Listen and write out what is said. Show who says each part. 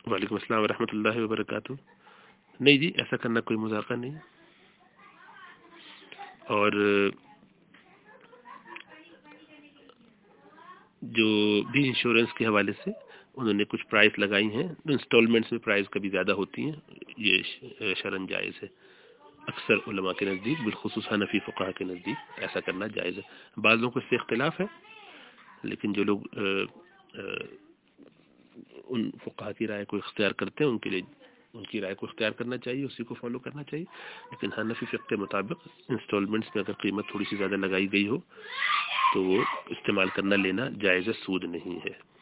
Speaker 1: वालेकुम अस्सलाम वरहमतुल्लाहि वबरकातुहू। नहीं जी, ऐसा करना कोई मजाक नहीं। और जो भी इंश्योरेंस के हवाले से उन्होंने कुछ प्राइस लगाई हैं, इंस्टॉलमेंट्स में प्राइस कभी ज़्यादा होती हैं, ये शरन जायज़ है। अक्सर उलमा के नज़दीक, बिलखुसूस हनफी फ़ुक़हा के नज़दीक ऐसा करना जायज़ है। बाज़ लोगों को इससे इख्तिलाफ है, लेकिन जो लोग उन फ़ुक़हा की राय को इख्तियार करते हैं उनके लिए उनकी राय को इख्तियार करना चाहिए, उसी को फॉलो करना चाहिए। लेकिन हनफी फ़िक़्ह के मुताबिक इंस्टॉलमेंट्स में अगर कीमत थोड़ी सी ज़्यादा लगाई गई हो तो वो इस्तेमाल करना लेना जायज़, सूद नहीं है।